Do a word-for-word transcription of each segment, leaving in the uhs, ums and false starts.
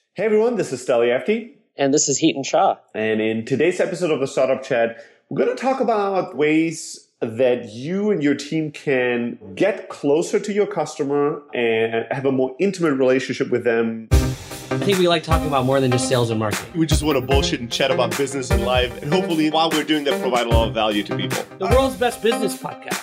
Hey everyone, this is Steli Efti. And this is Heaton Shah. And in today's episode of the Startup Chat, we're going to talk about ways that you and your team can get closer to your customer and have a more intimate relationship with them. I think we like talking about more than just sales and marketing. We just want to bullshit and chat about business and life. And hopefully, while we're doing that, provide a lot of value to people. The world's best business podcast.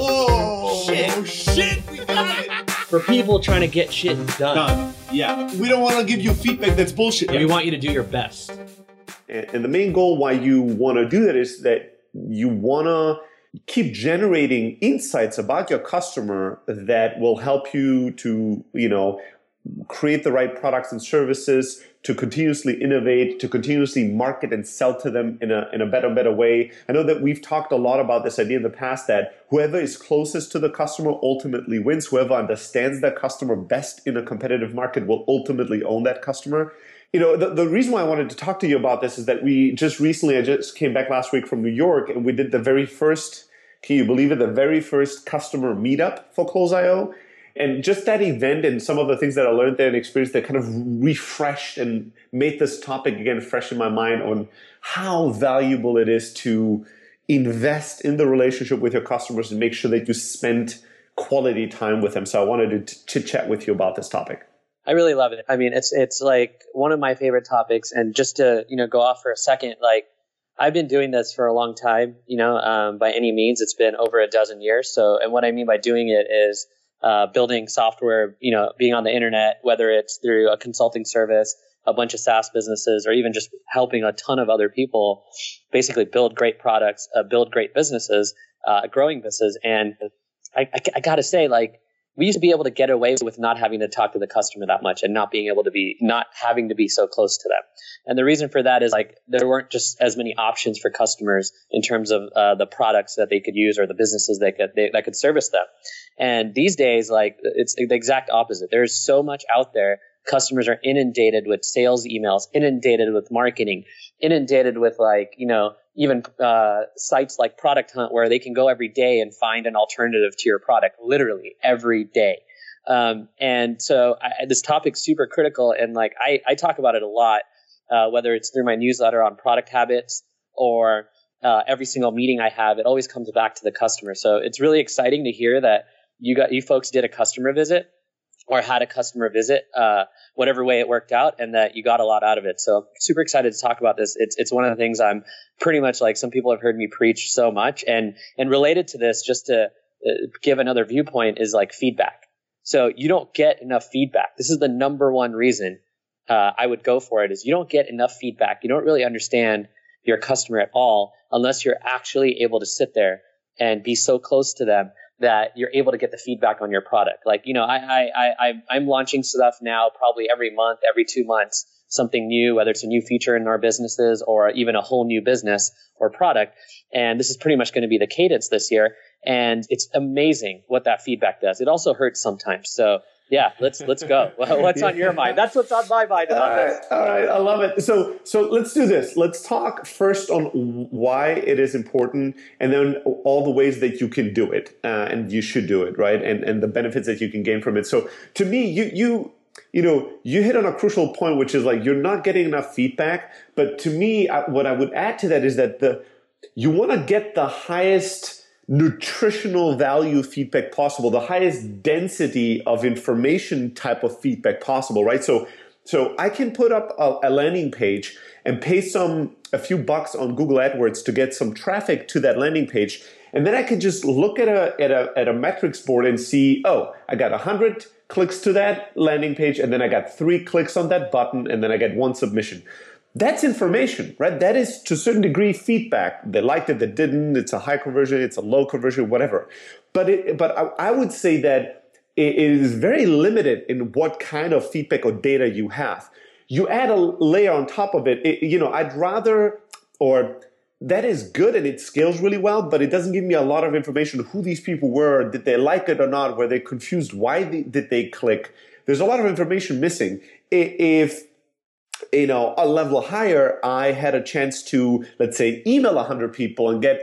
Oh, shit. Oh, shit. We got it. For people trying to get shit done. Done. Yeah. We don't want to give you feedback that's bullshit. Yeah, we want you to do your best. And, and the main goal why you want to do that is that you want to keep generating insights about your customer that will help you to, you know, create the right products and services, to continuously innovate, to continuously market and sell to them in a in a better, better way. I know that we've talked a lot about this idea in the past that whoever is closest to the customer ultimately wins. Whoever understands that customer best in a competitive market will ultimately own that customer. You know, the, the reason why I wanted to talk to you about this is that we just recently, I just came back last week from New York, and we did the very first, can you believe it, the very first customer meetup for Close dot I O. And just that event and some of the things that I learned there and experienced that kind of refreshed and made this topic again fresh in my mind on how valuable it is to invest in the relationship with your customers and make sure that you spend quality time with them. So I wanted to chit chat with you about this topic. I really love it. I mean, it's it's like one of my favorite topics. And just to, you know, go off for a second, like I've been doing this for a long time, you know, um, by any means. It's been over a dozen years. So, and what I mean by doing it is Uh, building software, you know, being on the internet, whether it's through a consulting service, a bunch of SaaS businesses, or even just helping a ton of other people basically build great products, uh, build great businesses, uh, growing businesses. And I, I, I got to say, like, we used to be able to get away with not having to talk to the customer that much and not being able to be, not having to be so close to them. And the reason for that is like, there weren't just as many options for customers in terms of uh, the products that they could use or the businesses that could, they, that could service them. And these days, like, it's the exact opposite. There's so much out there. Customers are inundated with sales emails, inundated with marketing, inundated with like, you know, even uh, sites like Product Hunt where they can go every day and find an alternative to your product, literally every day. Um, and so I, this topic's super critical. And like, I, I talk about it a lot, uh, whether it's through my newsletter on product habits or uh, every single meeting I have, it always comes back to the customer. So it's really exciting to hear that you got, you folks did a customer visit or had a customer visit, uh, whatever way it worked out, and that you got a lot out of it. So super excited to talk about this. It's it's one of the things I'm pretty much like, some people have heard me preach so much. And and related to this, just to uh, give another viewpoint, is like feedback. So you don't get enough feedback. This is the number one reason uh, I would go for it, is you don't get enough feedback. You don't really understand your customer at all unless you're actually able to sit there and be so close to them that you're able to get the feedback on your product. Like, you know, I, I, I, I'm launching stuff now probably every month, every two months, something new, whether it's a new feature in our businesses or even a whole new business or product. And this is pretty much going to be the cadence this year. And it's amazing what that feedback does. It also hurts sometimes. So yeah, let's let's go. What's on your mind? That's what's on my mind. All right, all right, I love it. So so let's do this. Let's talk first on why it is important, and then all the ways that you can do it, uh, and you should do it, right? And and the benefits that you can gain from it. So to me, you you you know you hit on a crucial point, which is like you're not getting enough feedback. But to me, I, what I would add to that is that the you want to get the highest nutritional value feedback possible, the highest density of information type of feedback possible, right? So, so I can put up a, a landing page and pay some, a few bucks on Google AdWords to get some traffic to that landing page. And then I can just look at a, at a, at a metrics board and see, oh, I got a hundred clicks to that landing page. And then I got three clicks on that button. And then I get one submission. That's information, right? That is to a certain degree feedback. They liked it, they didn't. It's a high conversion, it's a low conversion, whatever. But it, but I, I would say that it is very limited in what kind of feedback or data you have. You add a layer on top of it. it you know, I'd rather, or that is good and it scales really well, but it doesn't give me a lot of information who these people were. Did they like it or not? Were they confused? Why they, did they click? There's a lot of information missing. If you know, a level higher, I had a chance to, let's say, email one hundred people and get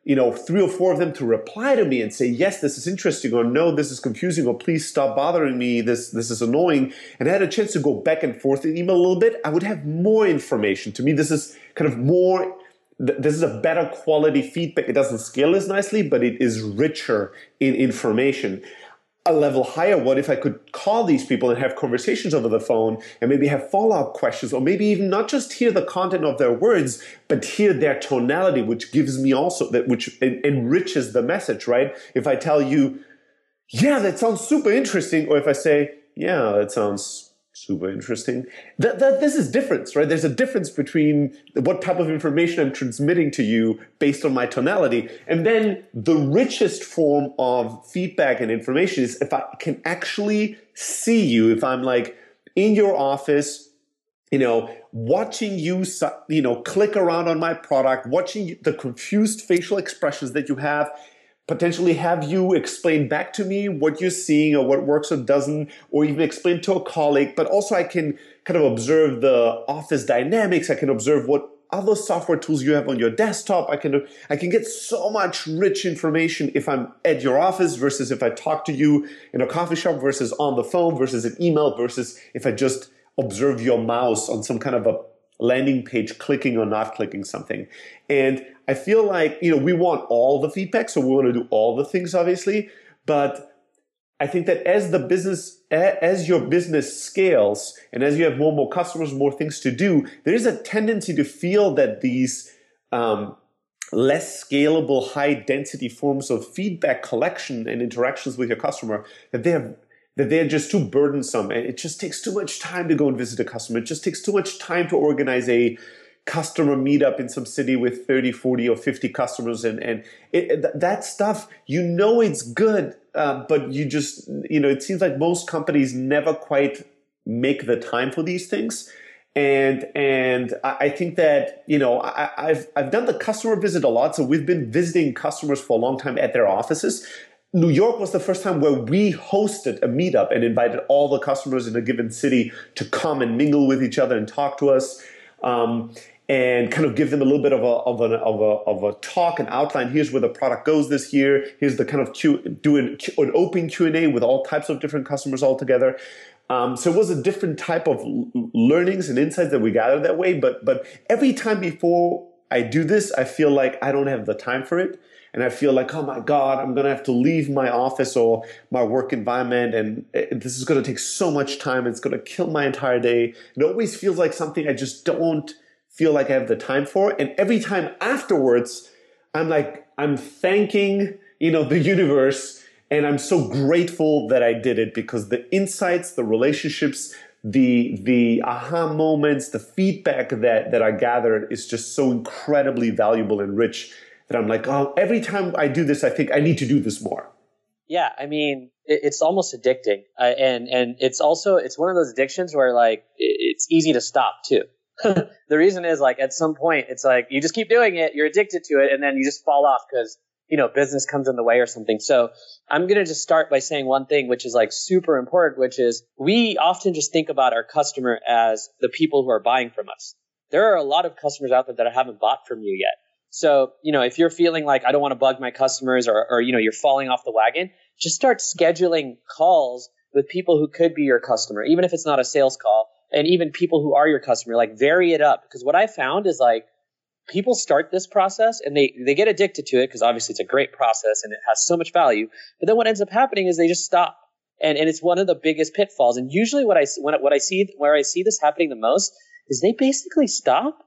you know, three or four of them to reply to me and say, yes, this is interesting, or no, this is confusing, or please stop bothering me, this this is annoying, and I had a chance to go back and forth in email a little bit, I would have more information. To me, this is kind of more, this is a better quality feedback. It doesn't scale as nicely, but it is richer in information. A level higher, what if I could call these people and have conversations over the phone and maybe have follow-up questions, or maybe even not just hear the content of their words, but hear their tonality, which gives me also that, which en- enriches the message, right? If I tell you, yeah, that sounds super interesting, or if I say, yeah, that sounds super interesting, that, that this is difference, right? There's a difference between what type of information I'm transmitting to you based on my tonality. And then the richest form of feedback and information is if I can actually see you, if I'm like in your office, you know, watching you, you know, click around on my product, watching the confused facial expressions that you have, potentially have you explain back to me what you're seeing or what works or doesn't, or even explain to a colleague. But also I can kind of observe the office dynamics. I can observe what other software tools you have on your desktop. I can, I can get so much rich information if I'm at your office versus if I talk to you in a coffee shop versus on the phone versus an email versus if I just observe your mouse on some kind of a landing page clicking or not clicking something. And I feel like, you know, we want all the feedback, so we want to do all the things, obviously. But I think that as the business, as your business scales and as you have more and more customers, more things to do, there is a tendency to feel that these um, less scalable, high density forms of feedback collection and interactions with your customer, that they have that they're just too burdensome. And it just takes too much time to go and visit a customer. It just takes too much time to organize a customer meetup in some city with thirty, forty, or fifty customers. And, and it, that stuff, you know, it's good, uh, but you just, you know, it seems like most companies never quite make the time for these things. And, and I think that, you know, I, I've, I've done the customer visit a lot. So we've been visiting customers for a long time at their offices. New York was the first time where we hosted a meetup and invited all the customers in a given city to come and mingle with each other and talk to us, um, and kind of give them a little bit of a of a of a of a talk and outline. Here's where the product goes this year. Here's the kind of Q, do an, an open Q and A with all types of different customers all together. Um, so it was a different type of learnings and insights that we gathered that way. But but every time before I do this, I feel like I don't have the time for it. And I feel like, oh my God, I'm going to have to leave my office or my work environment. And it, this is going to take so much time. It's going to kill my entire day. It always feels like something I just don't feel like I have the time for. And every time afterwards, I'm like, I'm thanking, you know, the universe. And I'm so grateful that I did it because the insights, the relationships, the, the aha moments, the feedback that, that I gathered is just so incredibly valuable and rich. That I'm like, oh, every time I do this, I think I need to do this more. Yeah, I mean, it, it's almost addicting, uh, and and it's also it's one of those addictions where like it, it's easy to stop too. The reason is like at some point it's like you just keep doing it, you're addicted to it, and then you just fall off because you know business comes in the way or something. So I'm gonna just start by saying one thing, which is like super important, which is we often just think about our customer as the people who are buying from us. There are a lot of customers out there that haven't bought from you yet. So, you know, if you're feeling like I don't want to bug my customers or, or, you know, you're falling off the wagon, just start scheduling calls with people who could be your customer, even if it's not a sales call, and even people who are your customer, like vary it up. Because what I found is like people start this process and they, they get addicted to it because obviously it's a great process and it has so much value. But then what ends up happening is they just stop. And, and it's one of the biggest pitfalls. And usually what I, when, what I see, where I see this happening the most is they basically stop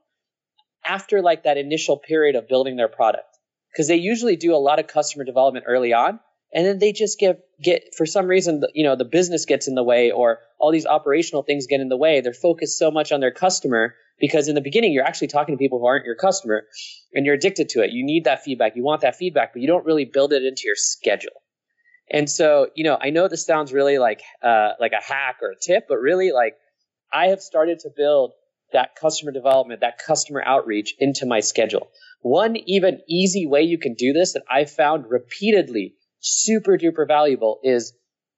after like that initial period of building their product, because they usually do a lot of customer development early on, and then they just get get for some reason the, you know the business gets in the way or all these operational things get in the way. They're focused so much on their customer because in the beginning you're actually talking to people who aren't your customer, and you're addicted to it. You need that feedback, you want that feedback, but you don't really build it into your schedule. And so you know I know this sounds really like uh, like a hack or a tip, but really like I have started to build that customer development, that customer outreach into my schedule. One even easy way you can do this that I found repeatedly super duper valuable is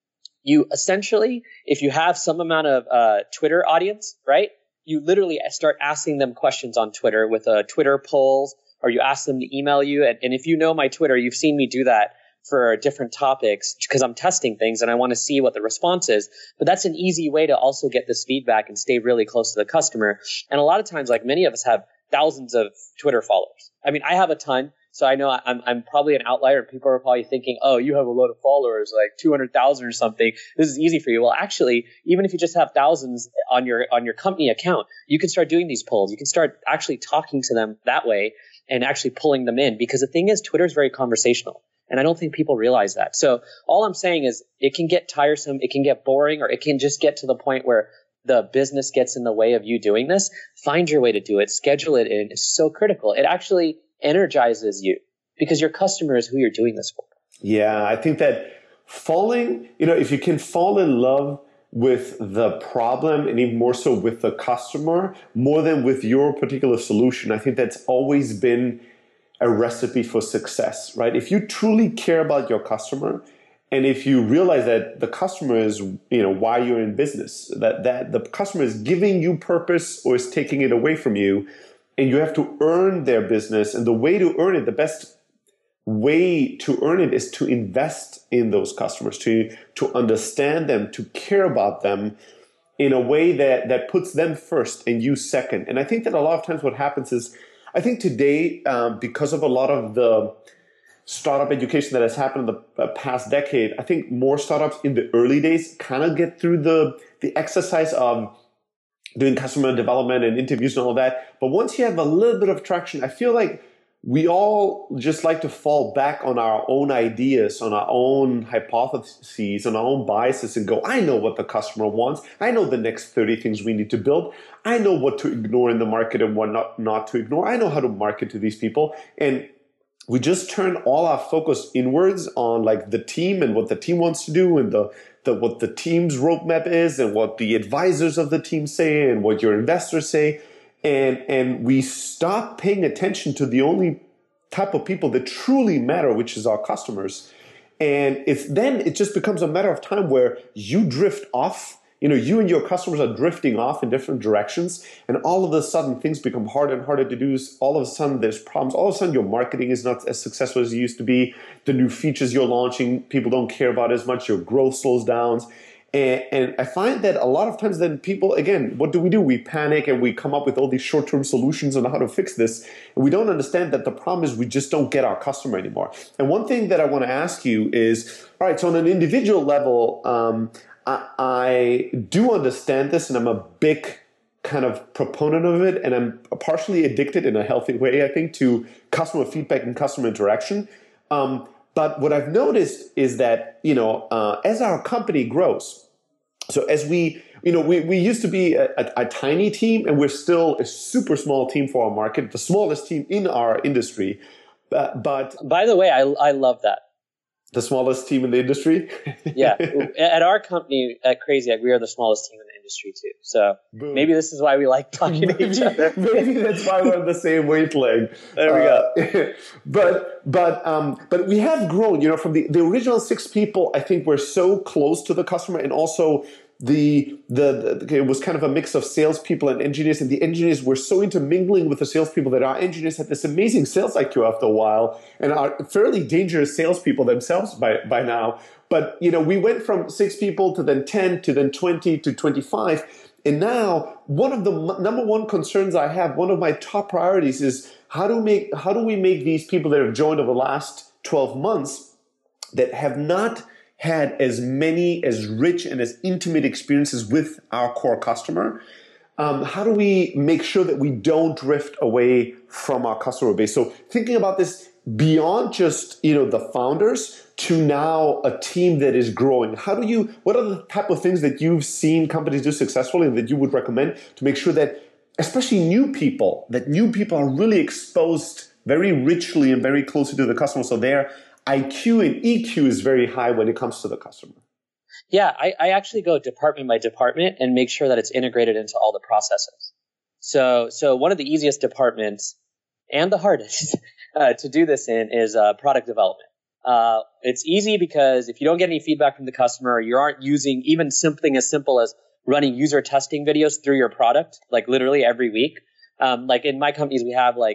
you essentially, if you have some amount of uh, Twitter audience, right? You literally start asking them questions on Twitter with uh, Twitter polls or you ask them to email you. And, and if you know my Twitter, you've seen me do that for different topics because I'm testing things and I want to see what the response is. But that's an easy way to also get this feedback and stay really close to the customer. And a lot of times, like many of us have thousands of Twitter followers. I mean, I have a ton. So I know I'm I'm probably an outlier. People are probably thinking, oh, you have a lot of followers, like two hundred thousand or something. This is easy for you. Well, actually, even if you just have thousands on your on your company account, you can start doing these polls. You can start actually talking to them that way and actually pulling them in. Because the thing is, Twitter is very conversational. And I don't think people realize that. So all I'm saying is it can get tiresome, it can get boring, or it can just get to the point where the business gets in the way of you doing this. Find your way to do it. Schedule it in. It's so critical. It actually energizes you because your customer is who you're doing this for. Yeah, I think that falling, you know, if you can fall in love with the problem and even more so with the customer, more than with your particular solution, I think that's always been a recipe for success, right? If you truly care about your customer, and if you realize that the customer is, you know, why you're in business, that, that the customer is giving you purpose or is taking it away from you, and you have to earn their business, and the way to earn it, the best way to earn it is to invest in those customers, to, to understand them, to care about them in a way that, that puts them first and you second. And I think that a lot of times what happens is, I think today, um, because of a lot of the startup education that has happened in the past decade, I think more startups in the early days kind of get through the, the exercise of doing customer development and interviews and all that. But once you have a little bit of traction, I feel like we all just like to fall back on our own ideas, on our own hypotheses, on our own biases and go, I know what the customer wants. I know the next thirty things we need to build. I know what to ignore in the market and what not, not to ignore. I know how to market to these people. And we just turn all our focus inwards on like the team and what the team wants to do and the, the what the team's roadmap is and what the advisors of the team say and what your investors say. And, and we stop paying attention to the only type of people that truly matter, which is our customers. And it's then it just becomes a matter of time where you drift off. You know, you and your customers are drifting off in different directions. And all of a sudden, things become harder and harder to do. All of a sudden, there's problems. All of a sudden, your marketing is not as successful as it used to be. The new features you're launching, people don't care about as much. Your growth slows down. And, and I find that a lot of times then people, again, what do we do? We panic and we come up with all these short-term solutions on how to fix this. And we don't understand that the problem is we just don't get our customer anymore. And one thing that I want to ask you is, all right, so on an individual level, um, I, I do understand this and I'm a big kind of proponent of it. And I'm partially addicted in a healthy way, I think, to customer feedback and customer interaction. Um, But what I've noticed is that, you know, uh, as our company grows, so as we, you know, we, we used to be a, a, a tiny team and we're still a super small team for our market, the smallest team in our industry. Uh, but by the way, I, I love that. The smallest team in the industry? Yeah. At our company, at Crazy Egg, we are the smallest team in the industry too. So Boom. Maybe this is why we like talking maybe, to each other. Maybe that's why we're on the same wavelength. There we uh, go. but but um, but we have grown. You know, from the, the original six people, I think we're so close to the customer, and also the, the the it was kind of a mix of salespeople and engineers, and the engineers were so intermingling with the salespeople that our engineers had this amazing sales I Q after a while, and are fairly dangerous salespeople themselves by by now. But you know, we went from six people to then ten to then twenty to twenty-five, and now one of the m- number one concerns I have, one of my top priorities is how do make how do we make these people that have joined over the last twelve months that have not had as many, as rich and as intimate experiences with our core customer, um, how do we make sure that we don't drift away from our customer base? So thinking about this beyond just, you know, the founders to now a team that is growing, how do you, what are the type of things that you've seen companies do successfully and that you would recommend to make sure that, especially new people, that new people are really exposed very richly and very closely to the customer, so they're I Q and E Q is very high when it comes to the customer? Yeah, I, I actually go department by department and make sure that it's integrated into all the processes. So, so one of the easiest departments and the hardest uh, to do this in is uh, product development. Uh, it's easy because if you don't get any feedback from the customer, or you aren't using even something as simple as running user testing videos through your product, like literally every week. Um, like in my companies, we have like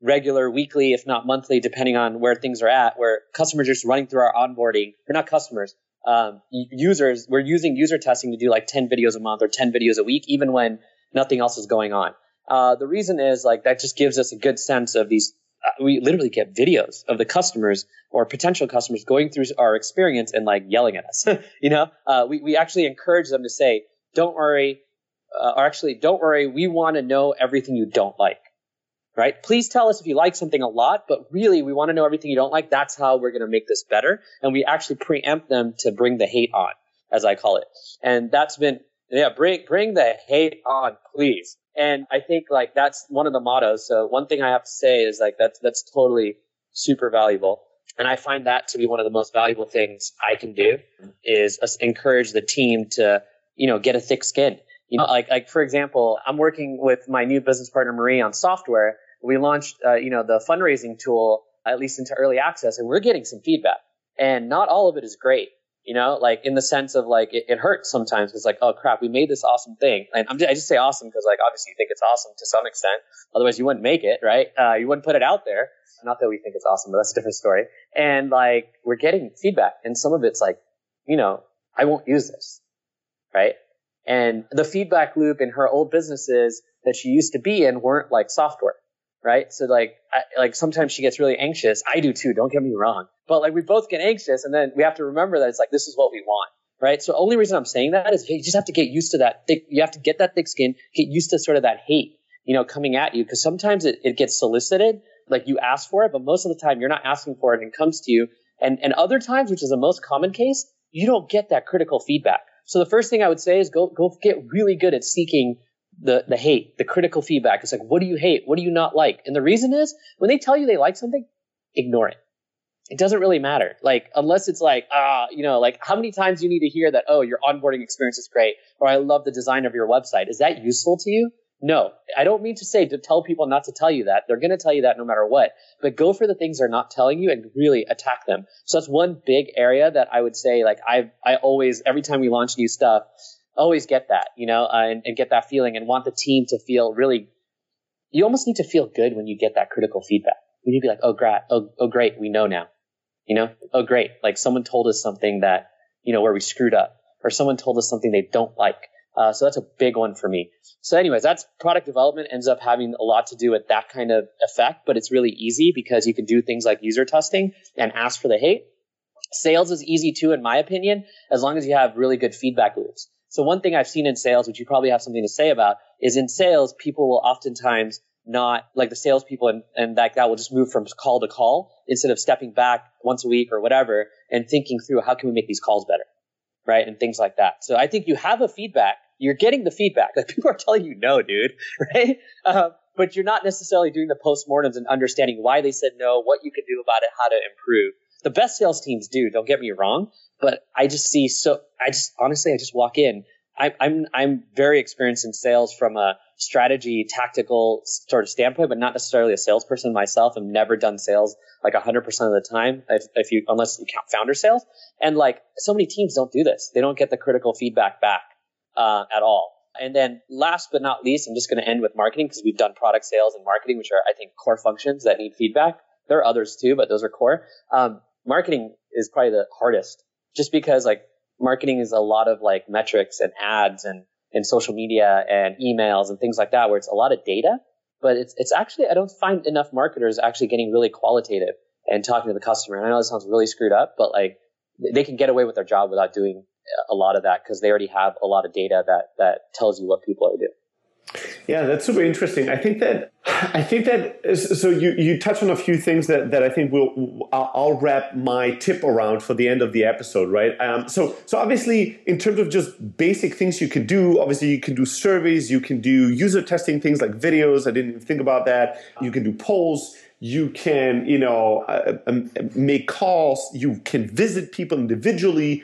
regular, weekly, if not monthly, depending on where things are at, where customers are just running through our onboarding. They're not customers, um, users. We're using user testing to do like ten videos a month or ten videos a week, even when nothing else is going on. Uh, the reason is like that just gives us a good sense of these. Uh, we literally get videos of the customers or potential customers going through our experience and like yelling at us. you know, uh, we, we actually encourage them to say, don't worry, uh, or actually don't worry. We want to know everything you don't like, right? Please tell us if you like something a lot, but really we want to know everything you don't like. That's how we're going to make this better. And we actually preempt them to bring the hate on, as I call it. And that's been, yeah, bring, bring the hate on, please. And I think like that's one of the mottos. So one thing I have to say is like that's that's totally super valuable. And I find that to be one of the most valuable things I can do is encourage the team to, you know, get a thick skin. You know, like like for example, I'm working with my new business partner Marie on software. We launched uh, you know, the fundraising tool at least into early access, and we're getting some feedback. And not all of it is great. You know, like in the sense of like it, it hurts sometimes. It's like, oh crap, we made this awesome thing. And I'm just, I just say awesome because like obviously you think it's awesome to some extent. Otherwise you wouldn't make it, right? Uh, you wouldn't put it out there. Not that we think it's awesome, but that's a different story. And like we're getting feedback, and some of it's like, you know, I won't use this, right? And the feedback loop in her old businesses that she used to be in weren't like software. Right. So like, I, like sometimes she gets really anxious. I do too. Don't get me wrong. But like we both get anxious, and then we have to remember that it's like, this is what we want. Right. So the only reason I'm saying that is you just have to get used to that thick. You have to get that thick skin, get used to sort of that hate, you know, coming at you. Cause sometimes it, it gets solicited, like you ask for it, but most of the time you're not asking for it and it comes to you. And, and other times, which is the most common case, you don't get that critical feedback. So the first thing I would say is go, go get really good at seeking the the hate, the critical feedback. It's like, what do you hate? What do you not like? And the reason is when they tell you they like something, ignore it. It doesn't really matter. Like, unless it's like, ah, you know, like how many times you need to hear that, oh, your onboarding experience is great, or I love the design of your website. Is that useful to you? No, I don't mean to say to tell people not to tell you that. They're going to tell you that no matter what, but go for the things they're not telling you and really attack them. So that's one big area that I would say, like I, I always, every time we launch new stuff, always get that, you know, uh, and, and get that feeling and want the team to feel really, you almost need to feel good when you get that critical feedback. You need to be like, oh, great, oh, oh, great, we know now, you know, oh, great. Like someone told us something that, you know, where we screwed up, or someone told us something they don't like. Uh, so that's a big one for me. So anyways, that's product development ends up having a lot to do with that kind of effect, but it's really easy because you can do things like user testing and ask for the hate. Sales is easy too, in my opinion, as long as you have really good feedback loops. So one thing I've seen in sales, which you probably have something to say about, is in sales, people will oftentimes not, like the salespeople and, and that guy will just move from call to call instead of stepping back once a week or whatever and thinking through how can we make these calls better, right? And things like that. So I think you have a feedback, you're getting the feedback. Like people are telling you no, dude, right? Uh, but you're not necessarily doing the postmortems and understanding why they said no, what you could do about it, how to improve. The best sales teams do, don't get me wrong, but I just see so, I just, honestly, I just walk in. I, I'm, I'm very experienced in sales from a strategy, tactical sort of standpoint, but not necessarily a salesperson myself. I've never done sales like one hundred percent of the time, if, if you, unless you count founder sales. And like so many teams don't do this. They don't get the critical feedback back, uh, at all. And then last but not least, I'm just going to end with marketing because we've done product sales and marketing, which are, I think, core functions that need feedback. There are others too, but those are core. Um, marketing is probably the hardest just because like marketing is a lot of like metrics and ads and, and social media and emails and things like that, where it's a lot of data, but it's, it's actually, I don't find enough marketers actually getting really qualitative and talking to the customer. And I know this sounds really screwed up, but like they can get away with their job without doing a lot of that because they already have a lot of data that, that tells you what people are doing. Yeah, that's super interesting. I think that I think that so you you touch on a few things that, that I think will I'll wrap my tip around for the end of the episode, right? Um, so so obviously in terms of just basic things you can do, obviously you can do surveys, you can do user testing, things like videos. I didn't even think about that. You can do polls. You can you know uh, um, make calls. You can visit people individually,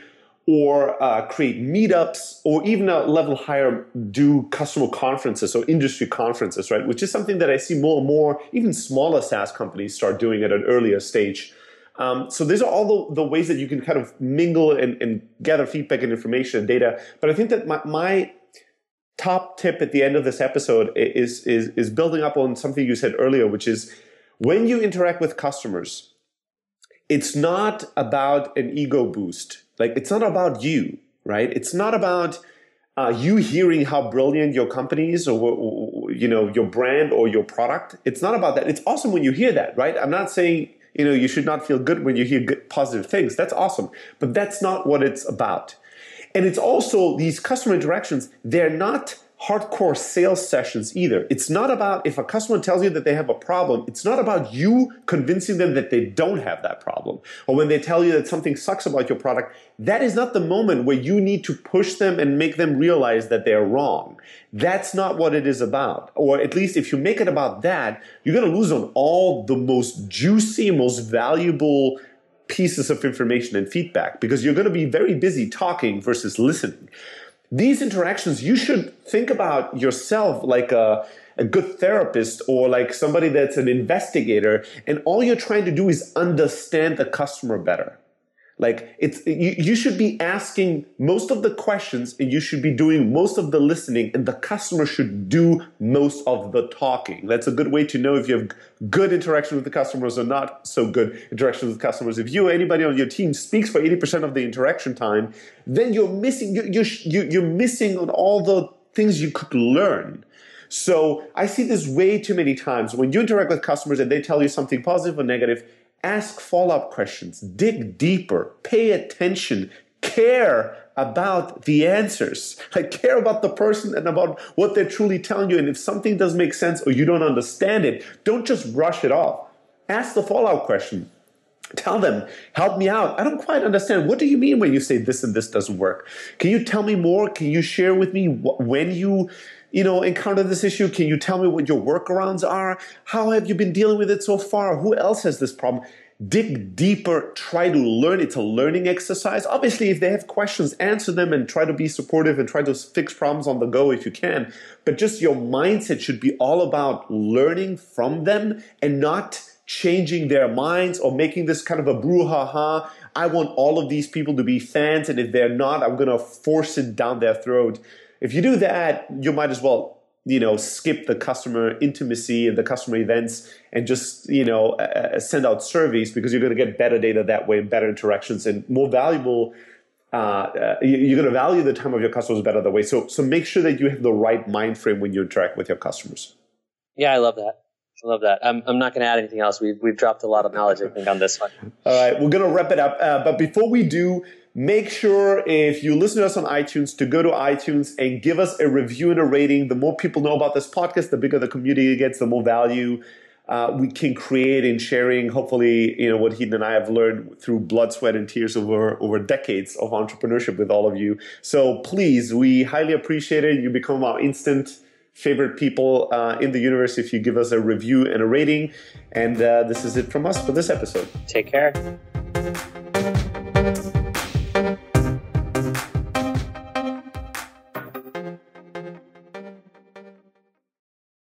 or uh, create meetups, or even a level higher, do customer conferences or industry conferences, right? Which is something that I see more and more, even smaller SaaS companies start doing at an earlier stage. Um, so these are all the, the ways that you can kind of mingle and, and gather feedback and information and data. But I think that my, my top tip at the end of this episode is, is, is building up on something you said earlier, which is When you interact with customers, it's not about an ego boost. Like, it's not about you, right? It's not about uh, you hearing how brilliant your company is, or, or, you know, your brand or your product. It's not about that. It's awesome when you hear that, right? I'm not saying, you know, you should not feel good when you hear good, positive things. That's awesome. But that's not what it's about. And it's also, these customer interactions, they're not hardcore sales sessions either. It's not about, if a customer tells you that they have a problem, it's not about you convincing them that they don't have that problem. Or when they tell you that something sucks about your product, that is not the moment where you need to push them and make them realize that they're wrong. That's not what it is about. Or at least if you make it about that, you're going to lose on all the most juicy, most valuable pieces of information and feedback, because you're going to be very busy talking versus listening. These interactions, you should think about yourself like a, a good therapist or like somebody that's an investigator, and all you're trying to do is understand the customer better. Like, it's you, you should be asking most of the questions, and you should be doing most of the listening, and the customer should do most of the talking. That's a good way to know if you have good interaction with the customers or not so good interaction with customers. If you or anybody on your team speaks for eighty percent of the interaction time, then you're missing you're, you're, you're missing on all the things you could learn. So I see this way too many times. When you interact with customers and they tell you something positive or negative, ask follow-up questions, dig deeper, pay attention, care about the answers. Like, care about the person and about what they're truly telling you. And if something doesn't make sense or you don't understand it, don't just brush it off. Ask the follow-up question. Tell them, help me out. I don't quite understand. What do you mean when you say this and this doesn't work? Can you tell me more? Can you share with me wh- when you you know, encounter this issue? Can you tell me what your workarounds are? How have you been dealing with it so far? Who else has this problem? Dig deeper, try to learn. It's a learning exercise. Obviously, if they have questions, answer them and try to be supportive and try to fix problems on the go if you can. But just your mindset should be all about learning from them and not changing their minds or making this kind of a brouhaha. I want all of these people to be fans, and if they're not, I'm going to force it down their throat. If you do that, you might as well, you know, skip the customer intimacy and the customer events and just, you know, uh, send out surveys, because you're going to get better data that way, better interactions, and more valuable. Uh, uh, you're going to value the time of your customers better that way. So, so make sure that you have the right mind frame when you interact with your customers. Yeah, I love that. I love that. I'm, I'm not going to add anything else. We've, we've dropped a lot of knowledge, I think, on this one. All right, we're going to wrap it up. Uh, but before we do, make sure if you listen to us on iTunes to go to iTunes and give us a review and a rating. The more people know about this podcast, the bigger the community gets, the more value uh, we can create in sharing, hopefully, you know, what Heaton and I have learned through blood, sweat, and tears over, over decades of entrepreneurship with all of you. So please, we highly appreciate it. You become our instant favorite people uh, in the universe if you give us a review and a rating. And uh, this is it from us for this episode. Take care.